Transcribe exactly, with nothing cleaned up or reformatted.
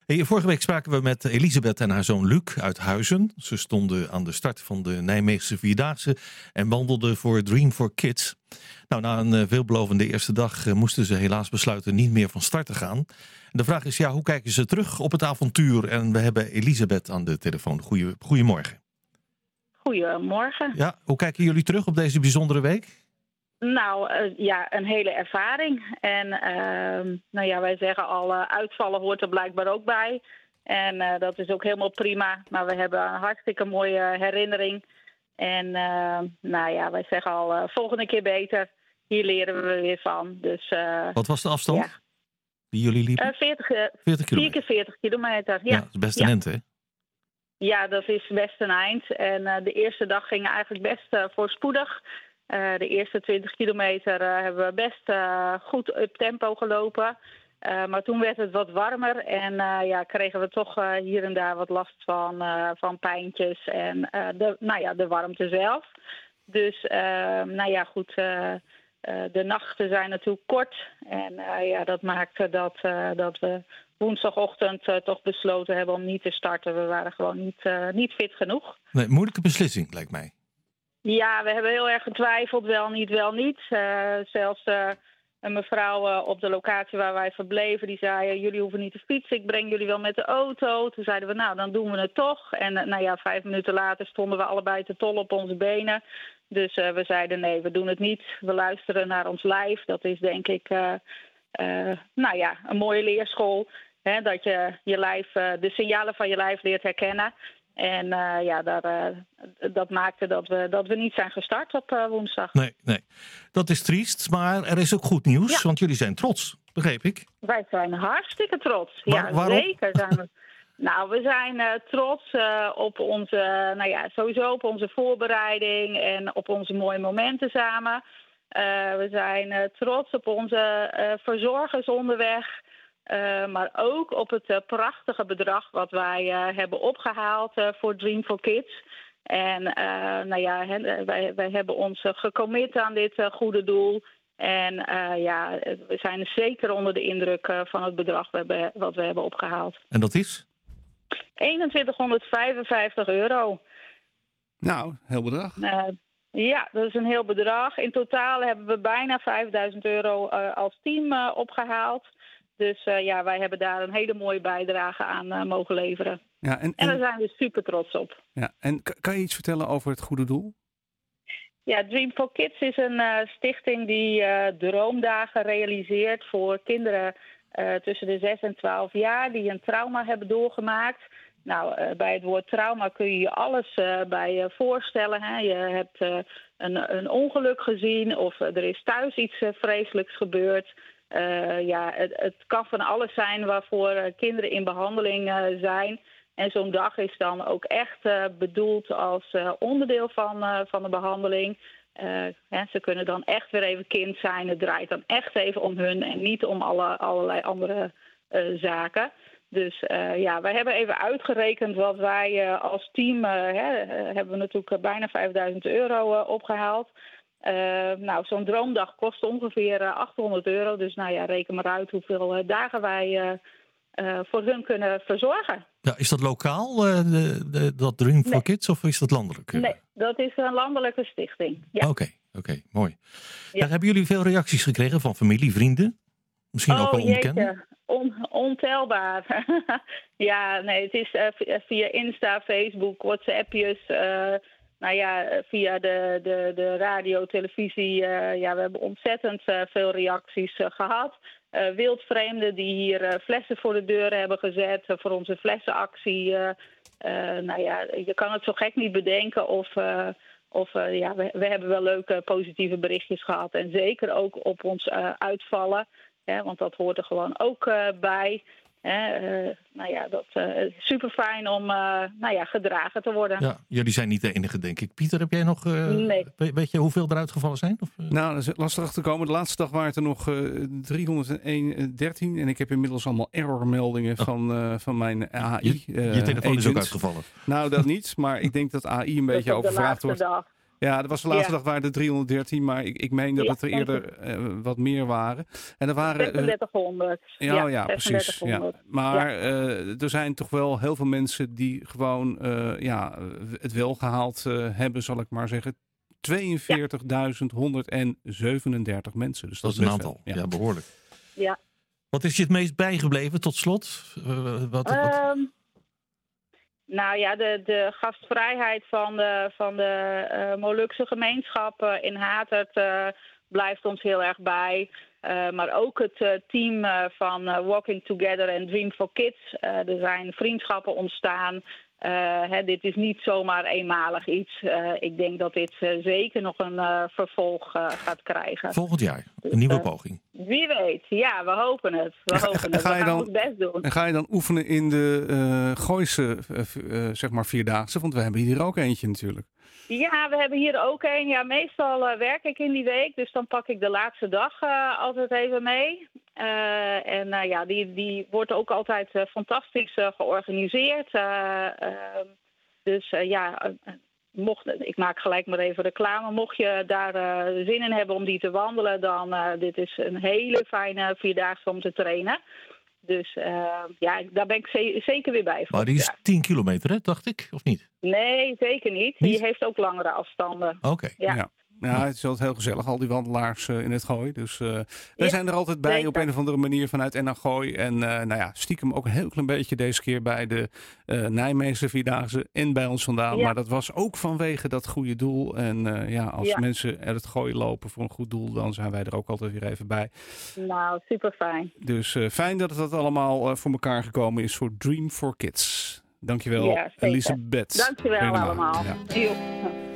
Hey, vorige week spraken we met Elisabeth en haar zoon Luc uit Huizen. Ze stonden aan de start van de Nijmeegse Vierdaagse en wandelden voor Dream for Kids. Nou, na een veelbelovende eerste dag moesten ze helaas besluiten niet meer van start te gaan. De vraag is, ja, hoe kijken ze terug op het avontuur? En we hebben Elisabeth aan de telefoon. Goeie, goedemorgen. Goedemorgen. Ja, hoe kijken jullie terug op deze bijzondere week? Nou, uh, ja, een hele ervaring. En uh, nou ja, wij zeggen al, uh, uitvallen hoort er blijkbaar ook bij. En uh, dat is ook helemaal prima. Maar we hebben een hartstikke mooie herinnering. En uh, nou ja, wij zeggen al, uh, volgende keer beter. Hier leren we weer van. Dus, uh, Wat was de afstand ja. die jullie liepen? Uh, veertig, uh, veertig kilometer. vier keer veertig kilometer. Ja, ja dat is best een ja. end, hè? Ja, dat is best een eind. En uh, de eerste dag ging eigenlijk best uh, voorspoedig. Uh, de eerste twintig kilometer uh, hebben we best uh, goed up tempo gelopen. Uh, maar toen werd het wat warmer en uh, ja, kregen we toch uh, hier en daar wat last van, uh, van pijntjes en uh, de, nou ja, de warmte zelf. Dus uh, nou ja, goed, uh, uh, de nachten zijn natuurlijk kort. En uh, ja, dat maakte dat, uh, dat we woensdagochtend uh, toch besloten hebben om niet te starten. We waren gewoon niet, uh, niet fit genoeg. Nee, moeilijke beslissing, lijkt mij. Ja, we hebben heel erg getwijfeld, wel niet, wel niet. Uh, zelfs uh, een mevrouw uh, op de locatie waar wij verbleven, die zei, uh, jullie hoeven niet te fietsen, ik breng jullie wel met de auto. Toen zeiden we, nou, dan doen we het toch. En uh, nou ja, vijf minuten later stonden we allebei te tollen op onze benen. Dus uh, we zeiden, nee, we doen het niet. We luisteren naar ons lijf. Dat is denk ik, uh, uh, nou ja, een mooie leerschool. Hè, dat je je lijf, uh, de signalen van je lijf leert herkennen. En uh, ja, daar, uh, dat maakte dat we, dat we niet zijn gestart op uh, woensdag. Nee, nee, dat is triest, maar er is ook goed nieuws, ja. Want jullie zijn trots, begreep ik. Wij zijn hartstikke trots. Waar, ja, waarom? Zeker zijn we. Nou, we zijn uh, trots uh, op onze, nou ja, sowieso op onze voorbereiding en op onze mooie momenten samen. Uh, we zijn uh, trots op onze uh, verzorgers onderweg. Uh, maar ook op het uh, prachtige bedrag wat wij uh, hebben opgehaald uh, voor Dream for Kids. En uh, nou ja, he, wij, wij hebben ons uh, gecommit aan dit uh, goede doel. En uh, ja, we zijn zeker onder de indruk uh, van het bedrag we hebben, wat we hebben opgehaald. En dat is? eenentwintighonderdvijfenvijftig euro. Nou, heel bedrag. Uh, ja, dat is een heel bedrag. In totaal hebben we bijna vijfduizend euro uh, als team uh, opgehaald. Dus uh, ja, wij hebben daar een hele mooie bijdrage aan uh, mogen leveren. Ja, en, en, en daar zijn we super trots op. Ja, en kan je iets vertellen over het goede doel? Ja, Dream for Kids is een uh, stichting die uh, droomdagen realiseert voor kinderen uh, tussen de zes en twaalf jaar die een trauma hebben doorgemaakt. Nou, uh, bij het woord trauma kun je je alles uh, bij uh, voorstellen. Hè? Je hebt uh, een, een ongeluk gezien of uh, er is thuis iets uh, vreselijks gebeurd. Uh, ja, het, het kan van alles zijn waarvoor uh, kinderen in behandeling uh, zijn. En zo'n dag is dan ook echt uh, bedoeld als uh, onderdeel van, uh, van de behandeling. Uh, hè, ze kunnen dan echt weer even kind zijn. Het draait dan echt even om hun en niet om alle, allerlei andere uh, zaken. Dus uh, ja, wij hebben even uitgerekend wat wij uh, als team... Uh, hè, uh, hebben we natuurlijk uh, bijna vijfduizend euro uh, opgehaald. Uh, nou, zo'n droomdag kost ongeveer uh, achthonderd euro. Dus nou ja, reken maar uit hoeveel uh, dagen wij uh, uh, voor hun kunnen verzorgen. Ja, is dat lokaal, uh, de, de, dat Dream for nee. Kids, of is dat landelijk? Nee, dat is een landelijke stichting. Ja. Oké, okay, okay, mooi. Ja. Ja, hebben jullie veel reacties gekregen van familie, vrienden? Misschien oh, ook wel onbekenden? Jeetje. On, ontelbaar. ja, nee, het is uh, via Insta, Facebook, WhatsAppjes... Uh, Nou ja, via de, de, de radio, televisie, uh, ja, we hebben ontzettend uh, veel reacties uh, gehad. Uh, wildvreemden die hier uh, flessen voor de deur hebben gezet uh, voor onze flessenactie. Uh, uh, nou ja, je kan het zo gek niet bedenken of, uh, of uh, ja, we, we hebben wel leuke positieve berichtjes gehad. En zeker ook op ons uh, uitvallen, hè, want dat hoort er gewoon ook uh, bij. Hè, uh, nou ja, dat is uh, super fijn om uh, nou ja, gedragen te worden. Ja, jullie zijn niet de enige, denk ik. Pieter, heb jij nog... Uh, nee. Weet je hoeveel eruit gevallen zijn? Of, uh? Nou, dat is lastig te komen. De laatste dag waren het er nog uh, driehonderdéén, dertien. En ik heb inmiddels allemaal errormeldingen oh. van, uh, van mijn A I. Je, je uh, telefoon agent. is ook uitgevallen. Nou, dat niet. Maar ik denk dat A I een beetje overvraagd wordt. Dag. Ja, dat was de laatste Ja. dag waren er driehonderddertien, maar ik, ik meen dat Ja, het er eerder uh, wat meer waren. En er waren... Uh, zesendertighonderd. ja, ja, ja precies. Ja. Maar ja. Uh, er zijn toch wel heel veel mensen die gewoon uh, ja, het wel gehaald uh, hebben, zal ik maar zeggen. tweeënveertigduizend honderdzevenendertig mensen. Dus dat, dat is een best aantal. Wel, ja. ja, behoorlijk. Ja. Wat is je het meest bijgebleven tot slot? Uh, wat, wat... Um, nou ja, de, de gastvrijheid van de, van de uh, Molukse gemeenschap uh, in Hatert uh, blijft ons heel erg bij. Uh, maar ook het uh, team uh, van uh, Walking Together en Dream for Kids. Uh, er zijn vriendschappen ontstaan. Uh, hè, dit is niet zomaar eenmalig iets. Uh, ik denk dat dit uh, zeker nog een uh, vervolg uh, gaat krijgen. Volgend jaar, een nieuwe uh, poging. Wie weet, ja, we hopen het. We en, hopen en, het. Ga je we gaan dan, ons best doen. En ga je dan oefenen in de uh, Gooise uh, uh, zeg maar vierdaagse? Want we hebben hier ook eentje natuurlijk. Ja, we hebben hier ook een. Ja, meestal uh, werk ik in die week, dus dan pak ik de laatste dag uh, altijd even mee. Uh, en uh, ja, die, die wordt ook altijd uh, fantastisch uh, georganiseerd. Uh, uh, dus uh, ja, uh, mocht, ik maak gelijk maar even reclame. Mocht je daar uh, zin in hebben om die te wandelen, dan uh, dit is een hele fijne vierdaagse om te trainen. Dus uh, ja, daar ben ik ze- zeker weer bij. Maar die is tien kilometer, hè, dacht ik, of niet? Nee, zeker niet. niet? Die heeft ook langere afstanden. Oké. Okay. Ja. ja. Ja, het is altijd heel gezellig, al die wandelaars uh, in het Gooi. Dus uh, wij ja, zijn er altijd bij zeker. Op een of andere manier vanuit N H Gooi. En uh, nou ja, stiekem ook een heel klein beetje deze keer bij de uh, Nijmeegse Vierdaagse en bij ons vandaan. Ja. Maar dat was ook vanwege dat goede doel. En uh, ja, als ja. mensen er het Gooi lopen voor een goed doel, dan zijn wij er ook altijd weer even bij. Nou, super fijn. Dus uh, fijn dat het allemaal uh, voor elkaar gekomen is voor Dream for Kids. Dankjewel, ja, Elisabeth. Dankjewel Helemaal. allemaal. Ja.